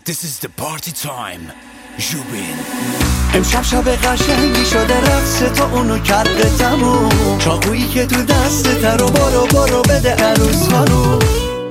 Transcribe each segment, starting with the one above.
This is the party time. جوبین امشب شب قشنگی شده رقص تو اونو کرده تموم چاقویی که تو دستت رو برو بده عروس خانوم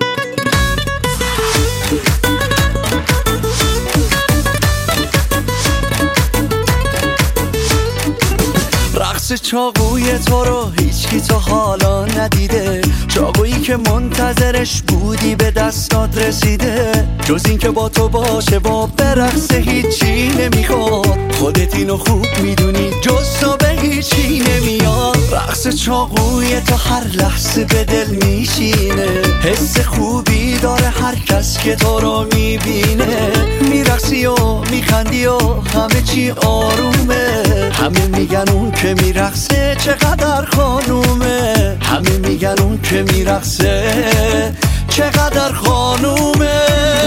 رقص چاقوی تو رو هیچکی تا حالا ندیده چاقویی که منتظرش بودی به دستات رسیده جز این که با تو باشه با برقص هیچی نمیخواد خودت اینو خوب میدونی جز تو به هیچی نمیاد رقص چاقوی تو هر لحظه به دل میشینه حس خوبی داره هر کس که تو رو میبینه میرقصی و میخندی و همه چی آرومه همه میگن اون که میرقصه چقدر خانومه همه میگن اون که میرقصه چقدر خانومه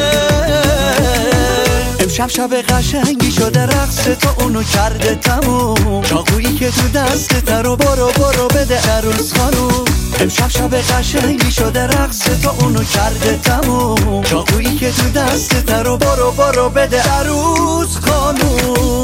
امشب شب قشنگی شده رقص تو اونو کرده تموم چاقویی که تو دستت رو برو بده عروس خانوم امشب شب قشنگی شده رقص تو اونو کرده تموم چاقویی که تو دستت رو برو بده عروس خانوم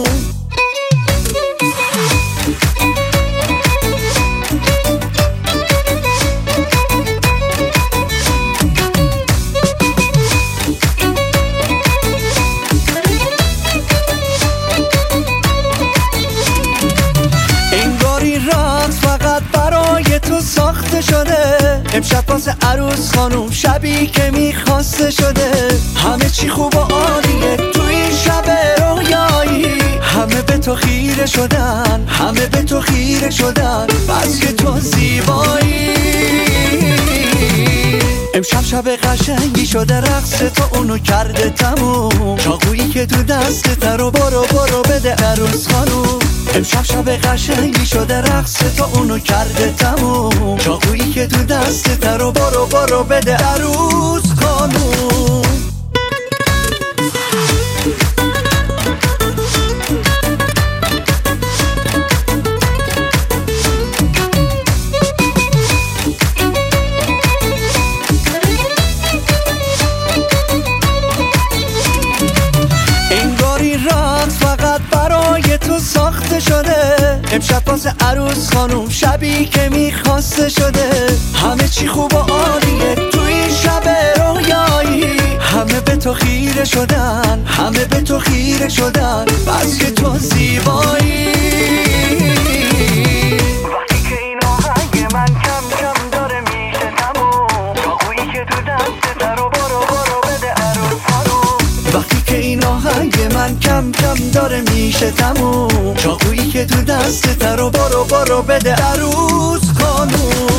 تو ساخته شده امشب واسه عروس خانوم شبی که میخواسته شده همه چی خوب و عالیه تو این شب رویایی همه به تو خیره شدن همه به تو خیره شدن بس که تو زیبایی امشب شب قشنگی شده رقص تو اونو کرده تموم چاقویی که تو دستت رو برو بده عروس خانوم امشب شب قشنگی شده رقص تو اونو کرده تموم چاقویی که تو دستت رو برو بده عروس خانوم تو ساخته شده امشب واسه عروس خانوم شبی که میخواسته شده همه چی خوب و عالیه تو این شب رویایی همه به تو خیره شدن همه به تو خیره شدن بس که تو زیبایی وقتی که این آهنگ من کم کم داره میشه تموم چاقویی که تو دستت رو برو بده عروس خانوم وقتی که این آهنگ من کم کم داره میشه تموم چاقویی که تو دستت رو برو بده عروس خانوم